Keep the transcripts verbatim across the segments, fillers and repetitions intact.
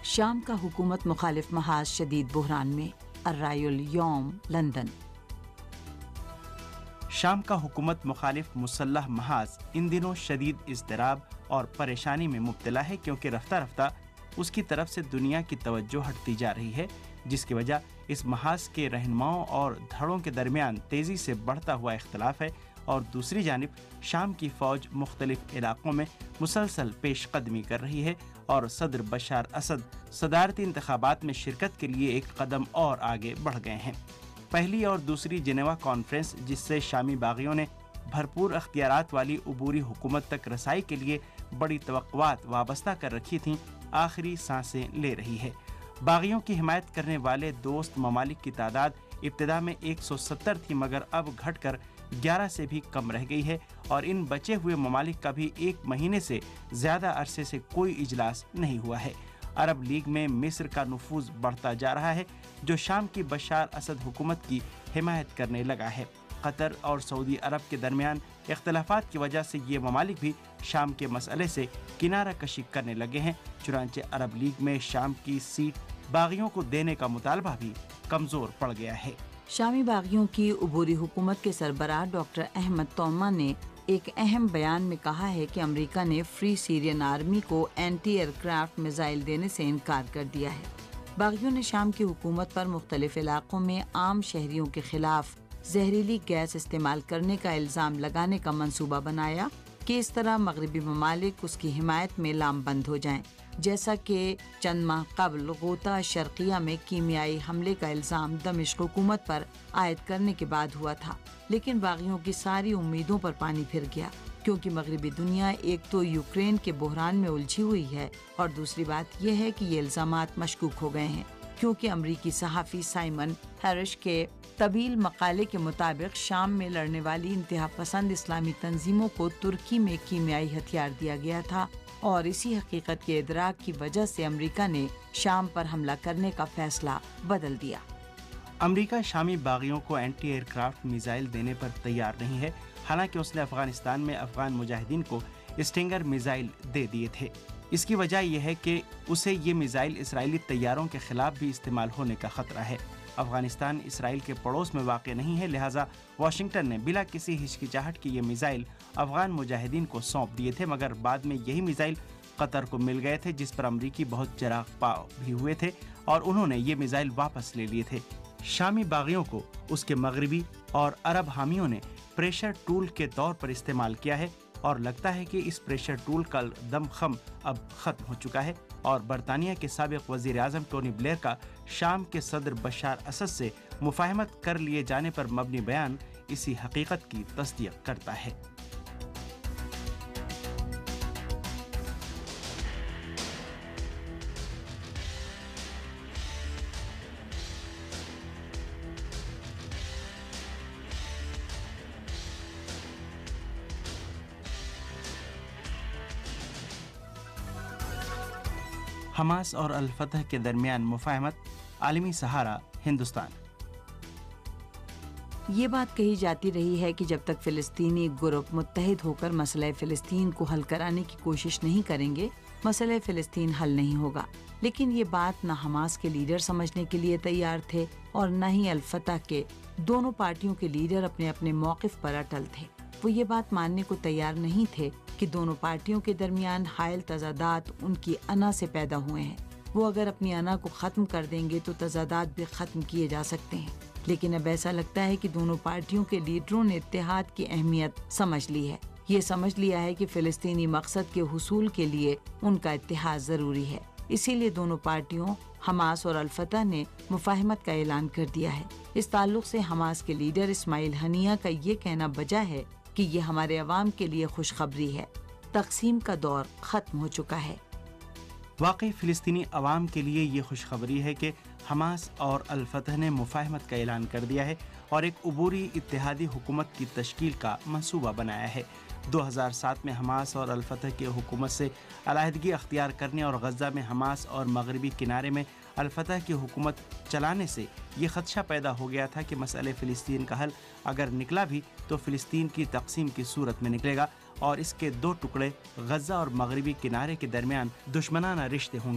شام کا حکومت مخالف محاذ شدید بحران میں، الرائے الیوم لندن۔ شام کا حکومت مخالف مسلح محاذ ان دنوں شدید اضطراب اور پریشانی میں مبتلا ہے، کیونکہ رفتہ رفتہ اس کی طرف سے دنیا کی توجہ ہٹتی جا رہی ہے، جس کی وجہ اس محاذ کے رہنماؤں اور دھڑوں کے درمیان تیزی سے بڑھتا ہوا اختلاف ہے، اور دوسری جانب شام کی فوج مختلف علاقوں میں مسلسل پیش قدمی کر رہی ہے، اور صدر بشار اسد صدارتی انتخابات میں شرکت کے لیے ایک قدم اور آگے بڑھ گئے ہیں۔ پہلی اور دوسری جنیوا کانفرنس، جس سے شامی باغیوں نے بھرپور اختیارات والی عبوری حکومت تک رسائی کے لیے بڑی توقعات وابستہ کر رکھی تھیں، آخری سانسیں لے رہی ہے۔ باغیوں کی حمایت کرنے والے دوست ممالک کی تعداد ابتدا میں ایک سو ستر تھی، مگر اب گھٹ کر گیارہ سے بھی کم رہ گئی ہے، اور ان بچے ہوئے ممالک کا بھی ایک مہینے سے زیادہ عرصے سے کوئی اجلاس نہیں ہوا ہے۔ عرب لیگ میں مصر کا نفوذ بڑھتا جا رہا ہے، جو شام کی بشار اسد حکومت کی حمایت کرنے لگا ہے۔ قطر اور سعودی عرب کے درمیان اختلافات کی وجہ سے یہ ممالک بھی شام کے مسئلے سے کنارہ کشی کرنے لگے ہیں، چنانچہ عرب لیگ میں شام کی سیٹ باغیوں کو دینے کا مطالبہ بھی کمزور پڑ گیا ہے۔ شامی باغیوں کی عبوری حکومت کے سربراہ ڈاکٹر احمد توما نے ایک اہم بیان میں کہا ہے کہ امریکہ نے فری سیرین آرمی کو اینٹی ایئر کرافٹ میزائل دینے سے انکار کر دیا ہے۔ باغیوں نے شام کی حکومت پر مختلف علاقوں میں عام شہریوں کے خلاف زہریلی گیس استعمال کرنے کا الزام لگانے کا منصوبہ بنایا کہ اس طرح مغربی ممالک اس کی حمایت میں لام بند ہو جائیں، جیسا کہ چند ماہ قبل غوطہ شرقیہ میں کیمیائی حملے کا الزام دمشق حکومت پر عائد کرنے کے بعد ہوا تھا۔ لیکن باغیوں کی ساری امیدوں پر پانی پھر گیا، کیونکہ مغربی دنیا ایک تو یوکرین کے بحران میں الجھی ہوئی ہے، اور دوسری بات یہ ہے کہ یہ الزامات مشکوک ہو گئے ہیں، کیونکہ امریکی صحافی سائمن ہیرش کے طویل مقالے کے مطابق شام میں لڑنے والی انتہا پسند اسلامی تنظیموں کو ترکی میں کیمیائی ہتھیار دیا گیا تھا، اور اسی حقیقت کے ادراک کی وجہ سے امریکہ نے شام پر حملہ کرنے کا فیصلہ بدل دیا۔ امریکہ شامی باغیوں کو اینٹی ایئر کرافٹ میزائل دینے پر تیار نہیں ہے، حالانکہ اس نے افغانستان میں افغان مجاہدین کو اسٹنگر میزائل دے دیے تھے۔ اس کی وجہ یہ ہے کہ اسے یہ میزائل اسرائیلی طیاروں کے خلاف بھی استعمال ہونے کا خطرہ ہے۔ افغانستان اسرائیل کے پڑوس میں واقع نہیں ہے، لہٰذا واشنگٹن نے بلا کسی ہچکچاہٹ کی یہ میزائل افغان مجاہدین کو سونپ دیے تھے، مگر بعد میں یہی میزائل قطر کو مل گئے تھے، جس پر امریکی بہت چراغ پاؤ بھی ہوئے تھے، اور انہوں نے یہ میزائل واپس لے لیے تھے۔ شامی باغیوں کو اس کے مغربی اور عرب حامیوں نے پریشر ٹول کے طور پر استعمال کیا ہے، اور لگتا ہے کہ اس پریشر ٹول کا دم خم اب ختم ہو چکا ہے، اور برطانیہ کے سابق وزیر اعظم ٹونی بلیئر کا شام کے صدر بشار اسد سے مفاہمت کر لیے جانے پر مبنی بیان اسی حقیقت کی تصدیق کرتا ہے۔ حماس اور الفتح کے درمیان مفاہمت، عالمی سہارا ہندوستان۔ یہ بات کہی جاتی رہی ہے کہ جب تک فلسطینی گروپ متحد ہو کر مسئلہ فلسطین کو حل کرانے کی کوشش نہیں کریں گے، مسئلہ فلسطین حل نہیں ہوگا۔ لیکن یہ بات نہ حماس کے لیڈر سمجھنے کے لیے تیار تھے، اور نہ ہی الفتح کے۔ دونوں پارٹیوں کے لیڈر اپنے اپنے موقف پر اٹل تھے۔ وہ یہ بات ماننے کو تیار نہیں تھے کہ دونوں پارٹیوں کے درمیان حائل تضادات ان کی انا سے پیدا ہوئے ہیں۔ وہ اگر اپنی انا کو ختم کر دیں گے تو تضادات بھی ختم کیے جا سکتے ہیں، لیکن اب ایسا لگتا ہے کہ دونوں پارٹیوں کے لیڈروں نے اتحاد کی اہمیت سمجھ لی ہے۔ یہ سمجھ لیا ہے کہ فلسطینی مقصد کے حصول کے لیے ان کا اتحاد ضروری ہے۔ اسی لیے دونوں پارٹیوں حماس اور الفتح نے مفاہمت کا اعلان کر دیا ہے۔ اس تعلق سے حماس کے لیڈر اسماعیل ہنیہ کا یہ کہنا بجا ہے کہ یہ ہمارے عوام کے لیے خوشخبری ہے، تقسیم کا دور ختم ہو چکا ہے۔ واقعی فلسطینی عوام کے لیے یہ خوشخبری ہے کہ حماس اور الفتح نے مفاہمت کا اعلان کر دیا ہے اور ایک عبوری اتحادی حکومت کی تشکیل کا منصوبہ بنایا ہے۔ دو ہزار سات میں حماس اور الفتح کی حکومت سے علیحدگی اختیار کرنے اور غزہ میں حماس اور مغربی کنارے میں الفتح کی حکومت چلانے سے یہ خدشہ پیدا ہو گیا تھا کہ مسئلہ فلسطین کا حل اگر نکلا بھی تو فلسطین کی تقسیم کی صورت میں نکلے گا اور اس کے دو ٹکڑے غزہ اور مغربی کنارے کے درمیان دشمنانہ رشتے ہوں گے۔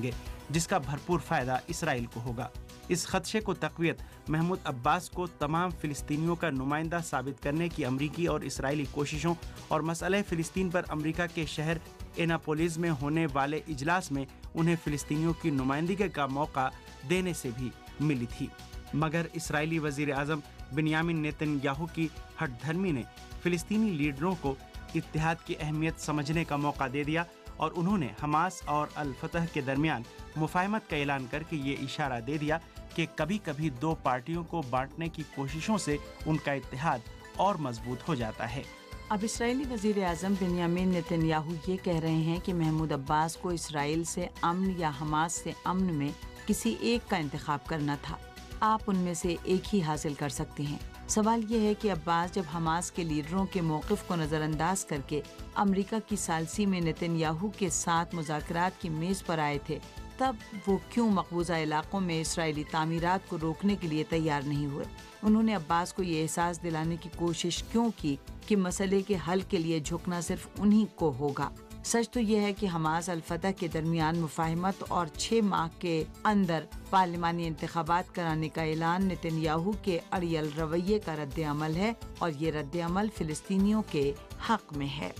جس کا بھرپور فائدہ اسرائیل کو ہوگا۔ اس خدشے کو تقویت محمود عباس کو تمام فلسطینیوں کا نمائندہ ثابت کرنے کی امریکی اور اسرائیلی کوششوں اور مسئلہ فلسطین پر امریکہ کے شہر ایناپولیس میں ہونے والے اجلاس میں انہیں فلسطینیوں کی نمائندگی کا موقع دینے سے بھی ملی تھی۔ مگر اسرائیلی وزیر اعظم بنیامین نیتن یاہو کی ہٹ دھرمی نے فلسطینی لیڈروں کو اتحاد کی اہمیت سمجھنے کا موقع دے دیا اور انہوں نے حماس اور الفتح کے درمیان مفاہمت کا اعلان کر کے یہ اشارہ دے دیا کہ کبھی کبھی دو پارٹیوں کو بانٹنے کی کوششوں سے ان کا اتحاد اور مضبوط ہو جاتا ہے۔ اب اسرائیلی وزیر اعظم بنیامین نیتن یاہو یہ کہہ رہے ہیں کہ محمود عباس کو اسرائیل سے امن یا حماس سے امن میں کسی ایک کا انتخاب کرنا تھا، آپ ان میں سے ایک ہی حاصل کر سکتے ہیں۔ سوال یہ ہے کہ عباس جب حماس کے لیڈروں کے موقف کو نظر انداز کر کے امریکہ کی ثالثی میں نیتن یاہو کے ساتھ مذاکرات کی میز پر آئے تھے، تب وہ کیوں مقبوضہ علاقوں میں اسرائیلی تعمیرات کو روکنے کے لیے تیار نہیں ہوئے؟ انہوں نے عباس کو یہ احساس دلانے کی کوشش کیوں کی کہ مسئلے کے حل کے لیے جھکنا صرف انہی کو ہوگا؟ سچ تو یہ ہے کہ حماس الفتح کے درمیان مفاہمت اور چھ ماہ کے اندر پارلیمانی انتخابات کرانے کا اعلان نیتن یاہو کے اڑیل رویے کا رد عمل ہے، اور یہ رد عمل فلسطینیوں کے حق میں ہے۔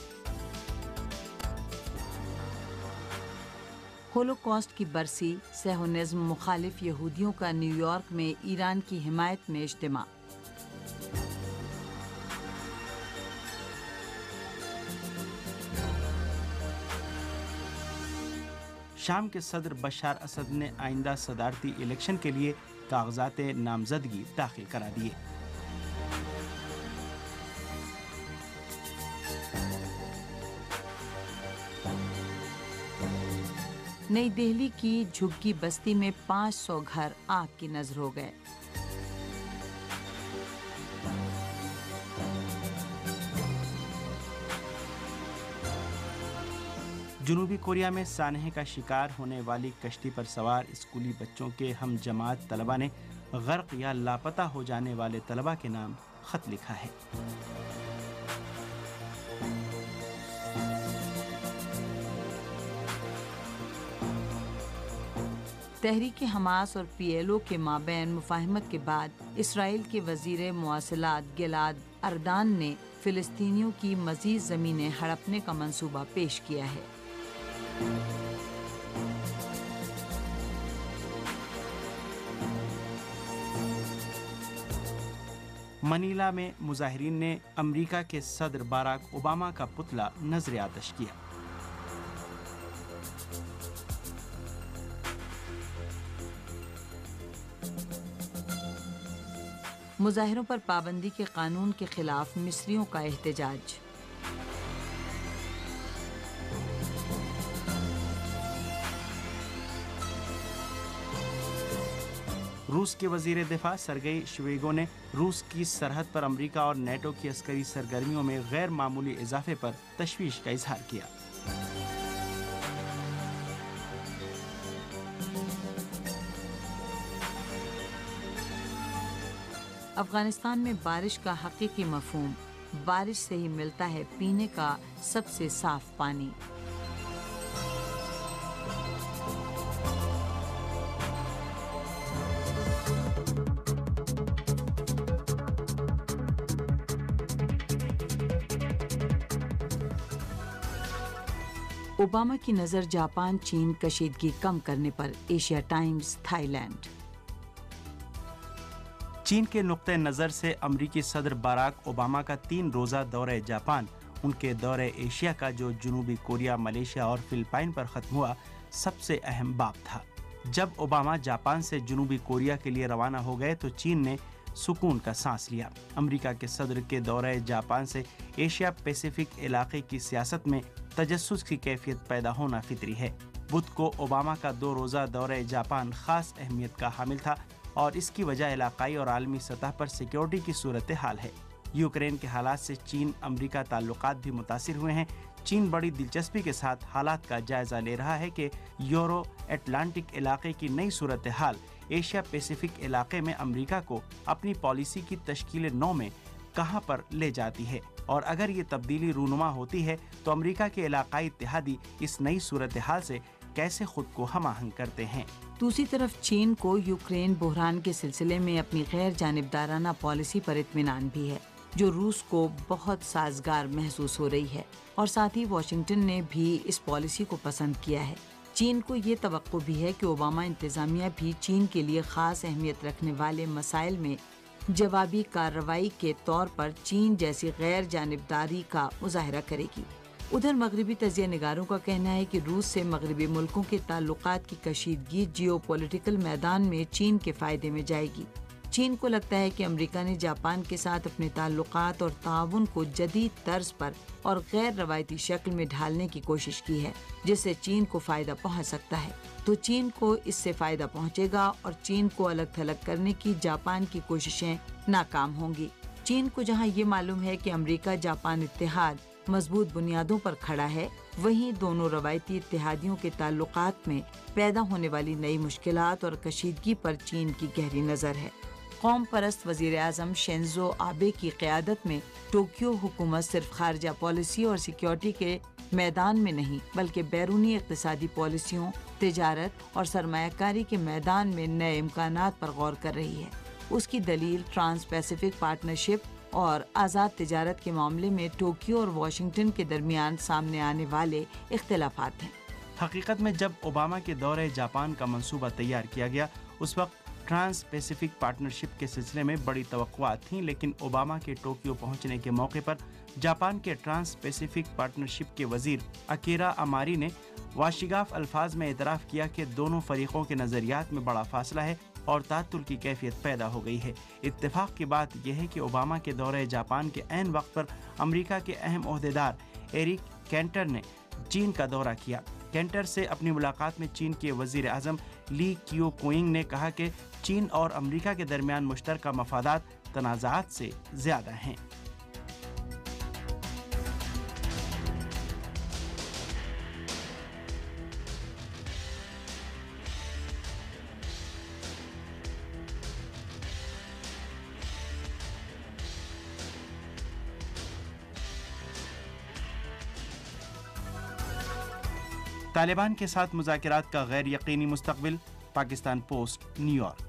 ہولوکاسٹ کی برسی، صہیونزم مخالف یہودیوں کا نیو یارک میں ایران کی حمایت میں اجتماع۔ شام کے صدر بشار اسد نے آئندہ صدارتی الیکشن کے لیے کاغذات نامزدگی داخل کرا دیے۔ نئی دہلی کی جھگی بستی میں پانچ سو گھر آگ کی نذر ہو گئے۔ جنوبی کوریا میں سانحے کا شکار ہونے والی کشتی پر سوار اسکولی بچوں کے ہم جماعت طلبہ نے غرق یا لاپتہ ہو جانے والے طلبہ کے نام خط لکھا ہے۔ تحریک حماس اور پی ایل او کے مابین مفاہمت کے بعد اسرائیل کے وزیر مواصلات گلاد اردان نے فلسطینیوں کی مزید زمینیں ہڑپنے کا منصوبہ پیش کیا ہے۔ منیلا میں مظاہرین نے امریکہ کے صدر باراک اوباما کا پتلا نذر آتش کیا۔ مظاہروں پر پابندی کے قانون کے خلاف مصریوں کا احتجاج۔ روس کے وزیر دفاع سرگئی شویگو نے روس کی سرحد پر امریکہ اور نیٹو کی عسکری سرگرمیوں میں غیر معمولی اضافے پر تشویش کا اظہار کیا۔ افغانستان میں بارش کا حقیقی مفہوم، بارش سے ہی ملتا ہے پینے کا سب سے صاف پانی۔ اوباما کی نظر جاپان چین کشیدگی کم کرنے پر، ایشیا ٹائمز تھائی لینڈ۔ چین کے نقطہ نظر سے امریکی صدر باراک اوباما کا تین روزہ دورہ جاپان ان کے دورہ ایشیا کا جو جنوبی کوریا، ملیشیا اور فلپائن پر ختم ہوا، سب سے اہم باب تھا۔ جب اوباما جاپان سے جنوبی کوریا کے لیے روانہ ہو گئے تو چین نے سکون کا سانس لیا۔ امریکہ کے صدر کے دورہ جاپان سے ایشیا پیسیفک علاقے کی سیاست میں تجسس کی کیفیت پیدا ہونا فطری ہے۔ بدھ کو اوباما کا دو روزہ دورہ جاپان خاص اہمیت کا حامل تھا اور اس کی وجہ علاقائی اور عالمی سطح پر سیکیورٹی کی صورتحال ہے۔ یوکرین کے حالات سے چین امریکہ تعلقات بھی متاثر ہوئے ہیں۔ چین بڑی دلچسپی کے ساتھ حالات کا جائزہ لے رہا ہے کہ یورو اٹلانٹک علاقے کی نئی صورتحال ایشیا پیسیفک علاقے میں امریکہ کو اپنی پالیسی کی تشکیل نو میں کہاں پر لے جاتی ہے، اور اگر یہ تبدیلی رونما ہوتی ہے تو امریکہ کے علاقائی اتحادی اس نئی صورتحال سے कैसे खुद को हम आहंग करते हैं। दूसरी तरफ चीन को यूक्रेन बहरान के सिलसिले में अपनी गैर जानिबदाराना पॉलिसी पर इत्मीनान भी है, जो रूस को बहुत साजगार महसूस हो रही है, और साथ ही वाशिंगटन ने भी इस पॉलिसी को पसंद किया है। चीन को ये तवक्को भी है कि ओबामा इंतजामिया भी चीन के लिए खास अहमियत रखने वाले मसाइल में जवाबी कार्रवाई के तौर पर चीन जैसी गैर जानिबदारी का मुजाहरा करेगी। उधर मगरबी तजिया निगारों का कहना है कि रूस से मगरबी मुल्कों के ताल्लुकात की कशीदगी जियोपॉलिटिकल मैदान में चीन के फायदे में जाएगी। चीन को लगता है कि अमेरिका ने जापान के साथ अपने ताल्लुकात और ताउन को जदीद तर्ज पर और गैर रवायती शक्ल में ढालने की कोशिश की है, जिससे चीन को फायदा पहुंच सकता है। तो चीन को इससे फायदा पहुंचेगा और चीन को अलग थलग करने की जापान की कोशिशें नाकाम होंगी। चीन को जहां ये मालूम है कि अमेरिका जापान इत्तेहाद मजबूत बुनियादों पर खड़ा है, वहीं दोनों रवायती इत्तेहादियों के ताल्लुकात में पैदा होने वाली नई मुश्किलात और कशीदगी पर चीन की गहरी नजर है। कौम परस्त वजीर आजम शिंजो आबे की क़यादत में टोक्यो हुकूमत सिर्फ खारजा पॉलिसी और सिक्योरिटी के मैदान में नहीं, बल्कि बैरूनी इक़्तिसादी पॉलिसियों, तिजारत और सरमायाकारी के मैदान में नए इम्कानात पर गौर कर रही है। उसकी दलील ट्रांस पैसिफिक पार्टनरशिप और आज़ाद तिजारत के मामले में टोक्यो और वाशिंगटन के दरमियान सामने आने वाले इख्तिलाफात हैं। हकीकत में जब ओबामा के दौरे जापान का मंसूबा तैयार किया गया, उस वक्त ट्रांस पैसिफिक पार्टनरशिप के सिलसिले में बड़ी तवक्कुआत थीं, लेकिन ओबामा के टोक्यो पहुंचने के मौके पर जापान के ट्रांस पैसिफिक पार्टनरशिप के वजीर अकीरा अमारी ने वाशिगाफ अल्फाज में इतराफ़ किया कि दोनों फरीकों के नज़रियात में बड़ा फासला है और तातुल की कैफियत पैदा हो गई है। इत्तेफाक की बात यह है कि ओबामा के दौरे जापान के ऐन वक्त पर अमेरिका के अहम ओहदेदार एरिक कैंटर ने चीन का दौरा किया। कैंटर से अपनी मुलाकात में चीन के वजीर आज़म ली क्यू कुइंग ने कहा कि चीन और अमेरिका के दरमियान मुश्तरका मफादात तनाज़ात से ज़्यादा हैं। तालिबान के साथ मुज़ाकरात का गैर यकीनी मुस्तक़बिल, पाकिस्तान पोस्ट, न्यूयॉर्क।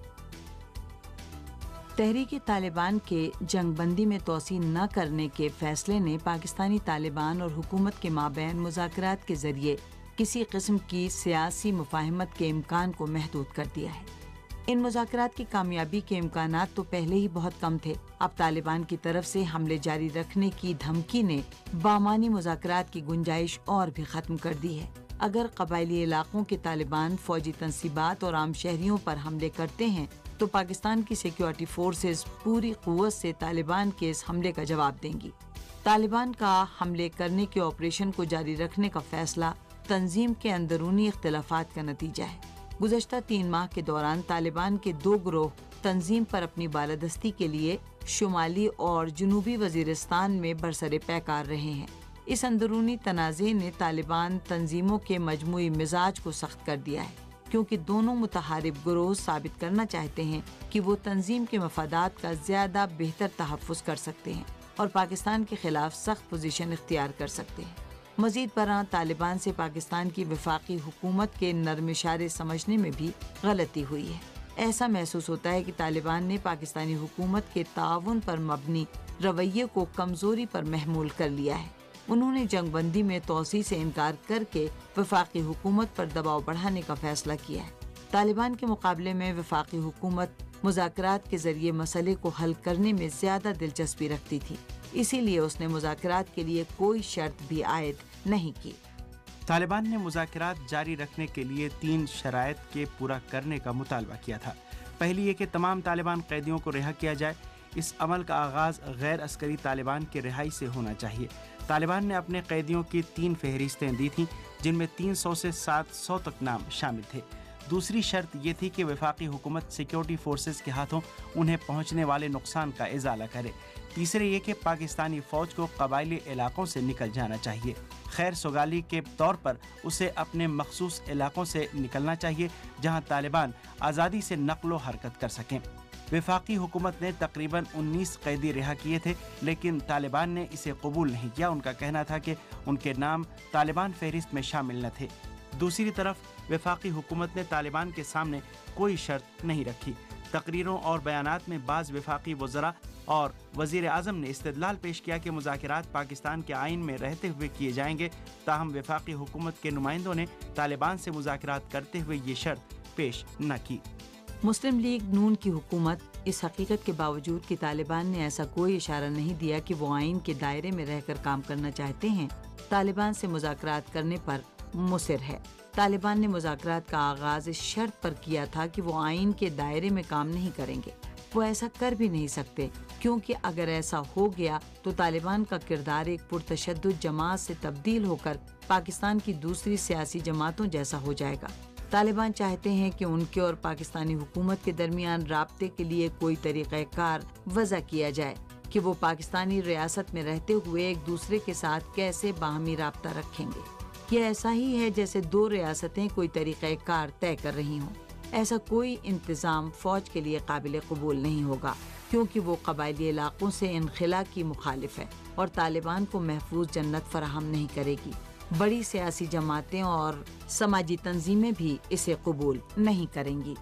तहरीक तालिबान के जंगबंदी में तोसी न करने के फैसले ने पाकिस्तानी तालिबान और हुकूमत के माबैन मुज़ाकरात के जरिए किसी किस्म की सियासी मुफाहमत के इम्कान को महदूद कर दिया है। इन मुज़ाकरात की कामयाबी के इम्कानात तो पहले ही बहुत कम थे। अब तालिबान की तरफ से हमले जारी रखने की धमकी ने बामानी मुज़ाकरात की गुंजाइश और भी ख़त्म कर दी है। अगर कबायली इलाकों के तालिबान फौजी तंसीबात और आम शहरियों पर हमले करते हैं तो पाकिस्तान की सिक्योरिटी फोर्सेस पूरी कुव्वत से तालिबान के इस हमले का जवाब देंगी। तालिबान का हमले करने के ऑपरेशन को जारी रखने का फैसला तंजीम के अंदरूनी इख्तिलाफात का नतीजा है। गुज़श्ता तीन माह के दौरान तालिबान के दो गिरोह तंजीम पर अपनी बालादस्ती के लिए शुमाली और जनूबी वजीरिस्तान में बरसरे पैकार रहे हैं। इस अंदरूनी तनाज़े ने तालिबान तंजीमों के मजमूई मिजाज को सख्त कर दिया है, क्योंकि दोनों मुतहारिब गिरोह साबित करना चाहते हैं कि वो तंजीम के मफादात का ज़्यादा बेहतर तहफ़्फ़ुज़ कर सकते हैं और पाकिस्तान के खिलाफ सख्त पोजीशन इख्तियार कर सकते हैं। मज़ीद बरआं तालिबान से पाकिस्तान की वफाकी हुकूमत के नरम इशारे समझने में भी गलती हुई है। ऐसा महसूस होता है कि तालिबान ने पाकिस्तानी हुकूमत के ताउन पर मबनी रवैये को कमज़ोरी पर महमूल कर लिया है। उन्होंने जंगबंदी में तोसी से इनकार करके वफाकी हुकूमत पर दबाव बढ़ाने का फैसला किया है। तालिबान के मुकाबले में वफाकी हुकूमत मुज़ाकरात के जरिए मसले को हल करने में ज़्यादा दिलचस्पी रखती थी, इसीलिए उसने मुज़ाकरात के लिए कोई शर्त भी आयद नहीं की। तालिबान ने मुज़ाकरात जारी रखने के लिए तीन शराइत के पूरा करने का मुतालबा किया था। पहली ये कि तमाम तालिबान कैदियों को रिहा किया जाए। इस अमल का आगाज़ गैर अस्करी तालिबान की रिहाई से होना चाहिए। तालिबान ने अपने कैदियों की तीन फहरिस्तें दी थीं, जिनमें तीन सौ से सात सौ तक नाम शामिल थे। दूसरी शर्त ये थी कि वफाकी हुकूमत सिक्योरिटी फोर्सेस के हाथों उन्हें पहुंचने वाले नुकसान का इजाला करे। तीसरे ये कि पाकिस्तानी फ़ौज को कबायली इलाकों से निकल जाना चाहिए। खैर सुगाली के तौर पर उसे अपने मखसूस इलाकों से निकलना चाहिए, जहां तालिबान आज़ादी से नक़्लो हरकत कर सकें। वफाकी हुकूमत ने तकरीबन उन्नीस कैदी रिहा किए थे, लेकिन तालिबान ने इसे कबूल नहीं किया। उनका कहना था कि उनके नाम तालिबान फहरिस्त में शामिल न थे। دوسری طرف وفاقی حکومت نے طالبان کے سامنے کوئی شرط نہیں رکھی۔ تقریروں اور بیانات میں بعض وفاقی وزراء اور وزیر اعظم نے استدلال پیش کیا کہ مذاکرات پاکستان کے آئین میں رہتے ہوئے کیے جائیں گے، تاہم وفاقی حکومت کے نمائندوں نے طالبان سے مذاکرات کرتے ہوئے یہ شرط پیش نہ کی۔ مسلم لیگ نون کی حکومت اس حقیقت کے باوجود کہ طالبان نے ایسا کوئی اشارہ نہیں دیا کہ وہ آئین کے دائرے میں رہ کر کام کرنا چاہتے ہیں، طالبان سے مذاکرات کرنے پر مصر ہے۔ طالبان نے مذاکرات کا آغاز اس شرط پر کیا تھا کہ وہ آئین کے دائرے میں کام نہیں کریں گے۔ وہ ایسا کر بھی نہیں سکتے، کیونکہ اگر ایسا ہو گیا تو طالبان کا کردار ایک پرتشدد جماعت سے تبدیل ہو کر پاکستان کی دوسری سیاسی جماعتوں جیسا ہو جائے گا۔ طالبان چاہتے ہیں کہ ان کے اور پاکستانی حکومت کے درمیان رابطے کے لیے کوئی طریقہ کار وضع کیا جائے کہ وہ پاکستانی ریاست میں رہتے ہوئے ایک دوسرے کے ساتھ کیسے باہمی رابطہ رکھیں گے۔ یہ ایسا ہی ہے جیسے دو ریاستیں کوئی طریقہ کار طے کر رہی ہوں۔ ایسا کوئی انتظام فوج کے لیے قابل قبول نہیں ہوگا، کیونکہ وہ قبائلی علاقوں سے انخلا کی مخالف ہے اور طالبان کو محفوظ جنت فراہم نہیں کرے گی۔ بڑی سیاسی جماعتیں اور سماجی تنظیمیں بھی اسے قبول نہیں کریں گی۔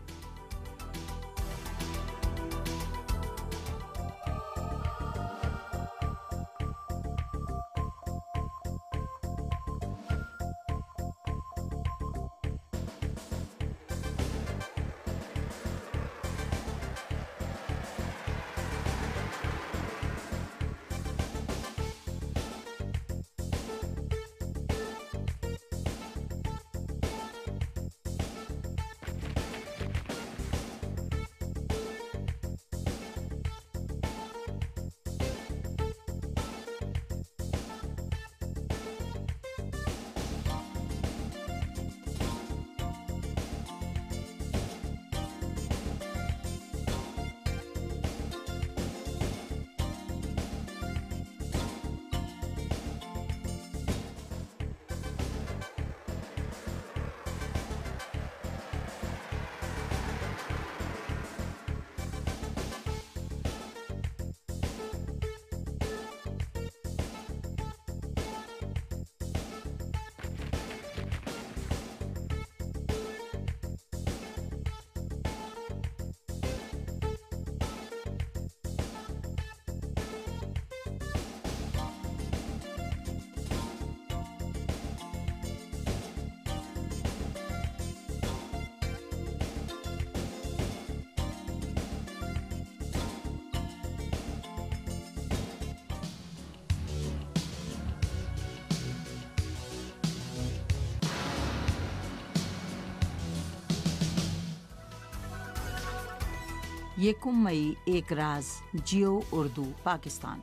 یکم مئی ایک راز، جیو اردو پاکستان۔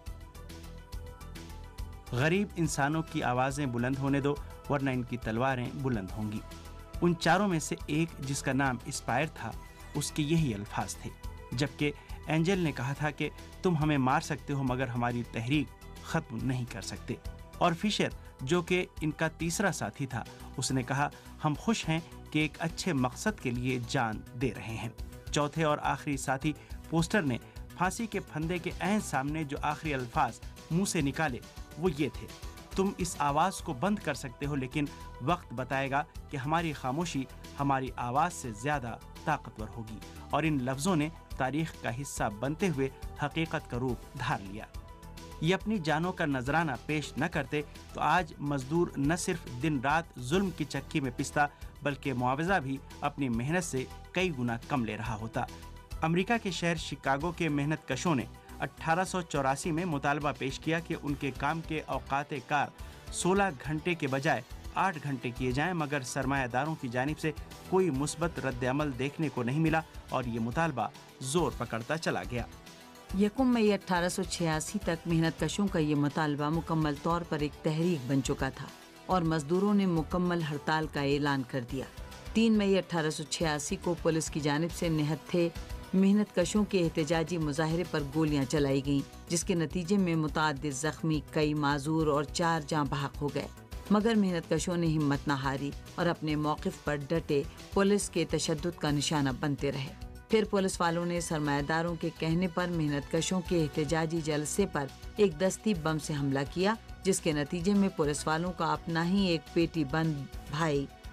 غریب انسانوں کی آوازیں بلند ہونے دو ورنہ ان کی تلواریں بلند ہوں گی۔ ان چاروں میں سے ایک جس کا نام اسپائر تھا، اس کے یہی الفاظ تھے، جبکہ اینجل نے کہا تھا کہ تم ہمیں مار سکتے ہو مگر ہماری تحریک ختم نہیں کر سکتے۔ اور فشر جو کہ ان کا تیسرا ساتھی تھا، اس نے کہا ہم خوش ہیں کہ ایک اچھے مقصد کے لیے جان دے رہے ہیں۔ چوتھے اور آخری ساتھی پوسٹر نے پھانسی کے پھندے کے عین سامنے جو آخری الفاظ منہ سے نکالے وہ یہ تھے، تم اس آواز کو بند کر سکتے ہو لیکن وقت بتائے گا کہ ہماری خاموشی ہماری آواز سے زیادہ طاقتور ہوگی۔ اور ان لفظوں نے تاریخ کا حصہ بنتے ہوئے حقیقت کا روپ دھار لیا۔ یہ اپنی جانوں کا نذرانہ پیش نہ کرتے تو آج مزدور نہ صرف دن رات ظلم کی چکی میں پستا بلکہ معاوضہ بھی اپنی محنت سے کئی گنا کم لے رہا ہوتا۔ امریکہ کے شہر شکاگو کے محنت کشوں نے اٹھارہ سو چوراسی میں مطالبہ پیش کیا کہ ان کے کام کے اوقات کار سولہ گھنٹے کے بجائے آٹھ گھنٹے کیے جائیں، مگر سرمایہ داروں کی جانب سے کوئی مثبت رد عمل دیکھنے کو نہیں ملا اور یہ مطالبہ زور پکڑتا چلا گیا۔ یکم مئی اٹھارہ سو چھیاسی تک محنت کشوں کا یہ مطالبہ مکمل طور پر ایک تحریک بن چکا تھا اور مزدوروں نے مکمل ہڑتال کا اعلان کر دیا۔ تین مئی اٹھارہ سو چھیاسی کو پولیس کی جانب سے نہتھے محنت کشوں کے احتجاجی مظاہرے پر گولیاں چلائی گئیں، جس کے نتیجے میں متعدد زخمی، کئی معذور اور چار جاں بحق ہو گئے، مگر محنت کشوں نے ہمت نہ ہاری اور اپنے موقف پر ڈٹے پولیس کے تشدد کا نشانہ بنتے رہے۔ پھر پولیس والوں نے سرمایہ داروں کے کہنے پر محنت کشوں کے احتجاجی جلسے پر ایک دستی بم سے حملہ کیا، جس کے نتیجے میں پولیس والوں کا اپنا ہی ایک پیٹی بند بھائی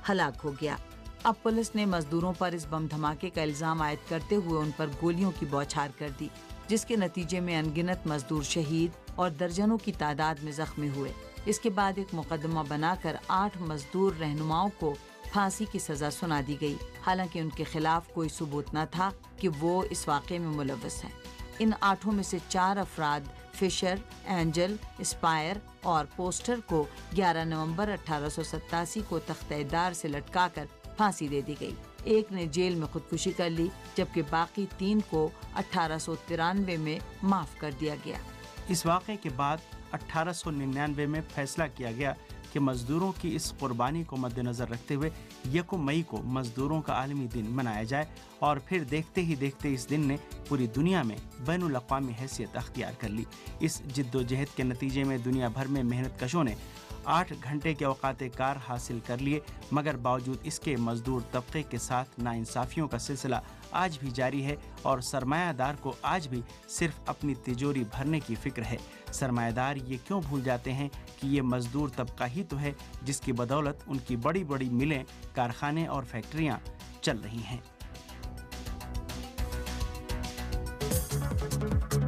हलाक हो गया। अब पुलिस ने मजदूरों पर इस बम धमाके का इल्जाम आयद करते हुए उन पर गोलियों की बौछार कर दी, जिसके नतीजे में अनगिनत मजदूर शहीद और दर्जनों की तादाद में जख्मी हुए। इसके बाद एक मुकदमा बनाकर आठ मजदूर रहनुमाओं को फांसी की सजा सुना दी गई, हालांकि उनके खिलाफ कोई सबूत न था कि वो इस वाक़े में मुलव्वस हैं। इन आठों में से चार अफराद फिशर, एंजल, स्पायर और पोस्टर को ग्यारह नवंबर अठारह सौ सत्तासी को तख्तेदार से लटकाकर फांसी दे दी गई। एक ने जेल में खुदकुशी कर ली, जबकि बाकी तीन को अठारह सौ तिरानवे में माफ कर दिया गया। इस वाक़े के बाद अठारह सौ निन्यानवे में फैसला किया गया कि मजदूरों की इस कुर्बानी को मद्देनजर रखते हुए यकम मई को मजदूरों का आलमी दिन मनाया जाए, और फिर देखते ही देखते इस दिन ने पूरी दुनिया में बैनुल अक़वामी हैसियत अख्तियार कर ली। इस जिद्दोजहद के नतीजे में दुनिया भर में मेहनत कशों ने आठ घंटे के औकात कार हासिल कर लिए, मगर बावजूद इसके मजदूर तबके के साथ नाइंसाफियों का सिलसिला आज भी जारी है और सरमायादार को आज भी सिर्फ अपनी तिजोरी भरने की फिक्र है। सरमायादार ये क्यों भूल जाते हैं कि ये मजदूर तबका ही तो है जिसकी बदौलत उनकी बड़ी बड़ी मिलें, कारखाने और फैक्ट्रियां चल रही हैं।